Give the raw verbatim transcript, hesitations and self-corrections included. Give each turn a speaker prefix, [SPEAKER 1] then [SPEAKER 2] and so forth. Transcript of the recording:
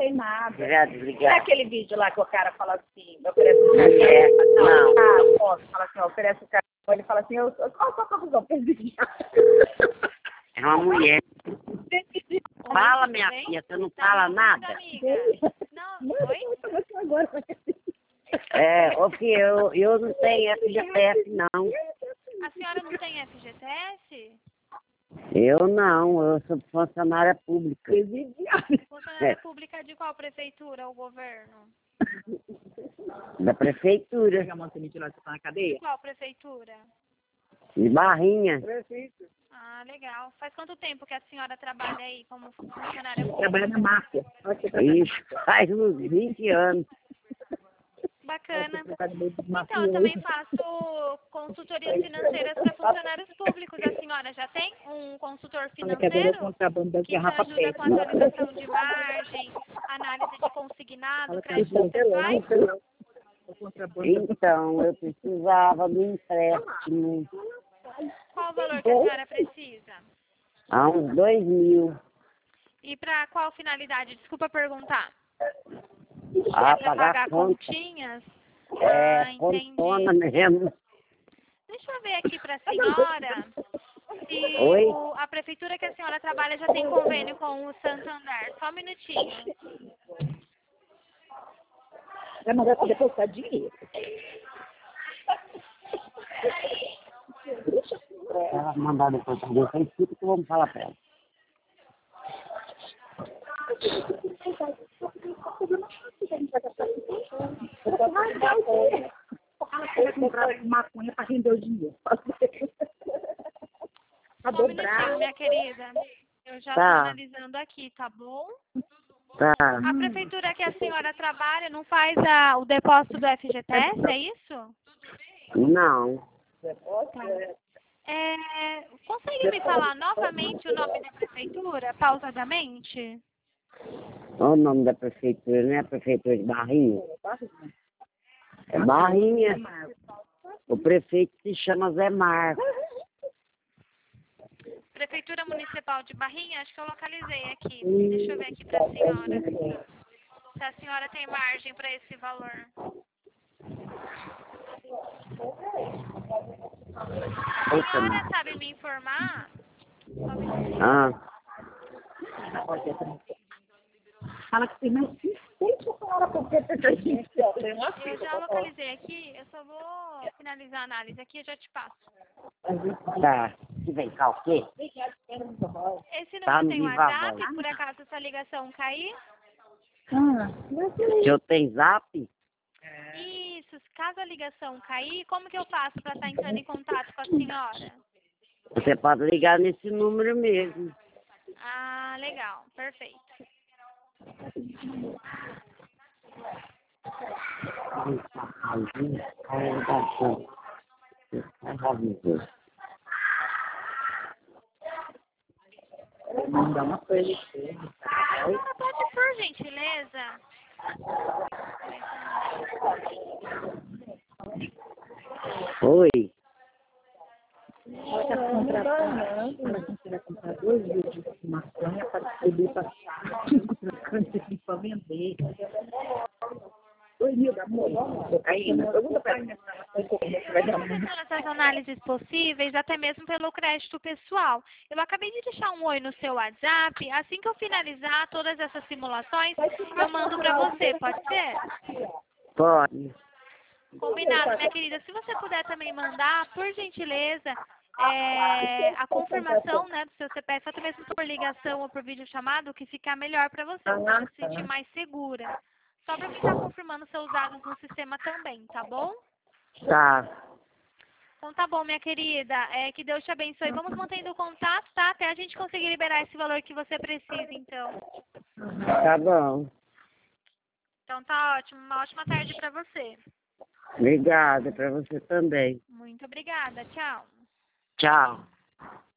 [SPEAKER 1] tem nada.
[SPEAKER 2] Obrigado,
[SPEAKER 1] Não é
[SPEAKER 2] obrigado.
[SPEAKER 1] aquele vídeo lá que o cara fala assim, oferece o cara.
[SPEAKER 2] É, não.
[SPEAKER 1] Ah, o posso fala assim, oferece o cara. Ele fala assim, eu, eu, qual a sua confusão?
[SPEAKER 2] É uma mulher. Fala, minha filha, você não fala nada?
[SPEAKER 3] Não, oi?
[SPEAKER 1] Agora.
[SPEAKER 2] É, ô filha, eu, eu não tenho F G T S, não.
[SPEAKER 3] A senhora não tem F G T S?
[SPEAKER 2] Eu não, eu sou funcionária pública.
[SPEAKER 3] Funcionária
[SPEAKER 2] É.
[SPEAKER 3] pública de qual prefeitura ou governo?
[SPEAKER 2] Da prefeitura,
[SPEAKER 1] Pega a mão de lá, você tá na cadeia?
[SPEAKER 3] De qual prefeitura?
[SPEAKER 2] de Barrinha.
[SPEAKER 3] Ah, legal. Faz quanto tempo que a senhora trabalha aí como funcionária pública?
[SPEAKER 1] Trabalha na máfia.
[SPEAKER 2] Isso, faz uns vinte anos.
[SPEAKER 3] Bacana. Então, eu também faço consultorias financeiras para funcionários públicos. A senhora já tem um consultor financeiro que te ajuda com atualização de margem, análise de consignado, créditos pessoais?
[SPEAKER 2] Então, eu precisava de um empréstimo
[SPEAKER 3] Qual o valor que a senhora precisa?
[SPEAKER 2] há uns dois mil.
[SPEAKER 3] E para qual finalidade? Desculpa perguntar.
[SPEAKER 2] Ah,
[SPEAKER 3] É para
[SPEAKER 2] pagar
[SPEAKER 3] pagar
[SPEAKER 2] conta.
[SPEAKER 3] continhas?
[SPEAKER 2] É,
[SPEAKER 3] Ah, entendi.
[SPEAKER 2] contona mesmo.
[SPEAKER 3] Deixa eu ver aqui para a senhora se
[SPEAKER 2] Oi?
[SPEAKER 3] o- a prefeitura que a senhora trabalha já tem convênio com o Santander. Só um minutinho.
[SPEAKER 1] Vai mandar pra depositar dinheiro.
[SPEAKER 2] Ela mandar depois pra Deus, eu escuto que vamos falar pra ela.
[SPEAKER 1] Vai comprar maconha para render o dinheiro. Pra
[SPEAKER 3] Só um minutinho,
[SPEAKER 1] dobrar.
[SPEAKER 3] minha querida. Eu já estou
[SPEAKER 2] Tá.
[SPEAKER 3] analisando aqui, tá bom?
[SPEAKER 2] Tá.
[SPEAKER 3] A prefeitura que a senhora trabalha não faz a- o depósito do F G T S, é isso?
[SPEAKER 2] Não.
[SPEAKER 3] É, consegue me falar novamente o nome da prefeitura, pausadamente?
[SPEAKER 2] Olha o nome da prefeitura, não é a prefeitura de Barrinha? É Barrinha. O prefeito se chama Zé Marcos.
[SPEAKER 3] Prefeitura Municipal de Barrinha, acho que eu localizei aqui. Deixa eu ver aqui para a senhora. Se a senhora tem margem para esse valor. A senhora sabe me informar? Só um minutinho.
[SPEAKER 2] Ah,
[SPEAKER 1] Fala que tem mais seis senhora porque
[SPEAKER 3] Eu já localizei aqui, eu só vou finalizar a análise aqui e já te passo.
[SPEAKER 2] tá. Se vem cá o quê?
[SPEAKER 3] Esse
[SPEAKER 2] Tá
[SPEAKER 3] número
[SPEAKER 2] no
[SPEAKER 3] tem
[SPEAKER 2] Viva
[SPEAKER 3] WhatsApp,
[SPEAKER 2] Voz.
[SPEAKER 3] por acaso essa ligação cair?
[SPEAKER 2] Se eu tenho zap?
[SPEAKER 3] Isso, caso a ligação cair, como que eu faço para estar entrando em contato com a senhora?
[SPEAKER 2] Você pode ligar nesse número mesmo.
[SPEAKER 3] Ah, legal, perfeito.
[SPEAKER 1] Não dá uma coisa.
[SPEAKER 3] A senhora pode, por gentileza?
[SPEAKER 2] Oi.
[SPEAKER 1] Ela quer comprar, ela quer comprar dois litros de maconha para distribuir para cinco traficantes de para vender. Dois mil da moça, cocaína. Pergunta para ela.
[SPEAKER 3] Fazendo essas análises possíveis, até mesmo pelo crédito pessoal. Eu acabei de deixar um oi no seu WhatsApp. Assim que eu finalizar todas essas simulações, eu mando para você, pode ser?
[SPEAKER 2] Pode.
[SPEAKER 3] Combinado, minha querida. Se você puder também mandar, por gentileza, é, a confirmação, né, do seu C P F, até mesmo por ligação ou por videochamado, que ficar melhor para você, para você se sentir mais segura. Só para mim estar confirmando seus dados no sistema também, tá bom?
[SPEAKER 2] Tá.
[SPEAKER 3] Então tá bom, minha querida. É, que Deus te abençoe. Vamos mantendo contato, tá? Até a gente conseguir liberar esse valor que você precisa, então.
[SPEAKER 2] Tá bom.
[SPEAKER 3] Então tá ótimo. Uma ótima tarde para você.
[SPEAKER 2] Obrigada para você também.
[SPEAKER 3] Muito obrigada. Tchau.
[SPEAKER 2] Tchau.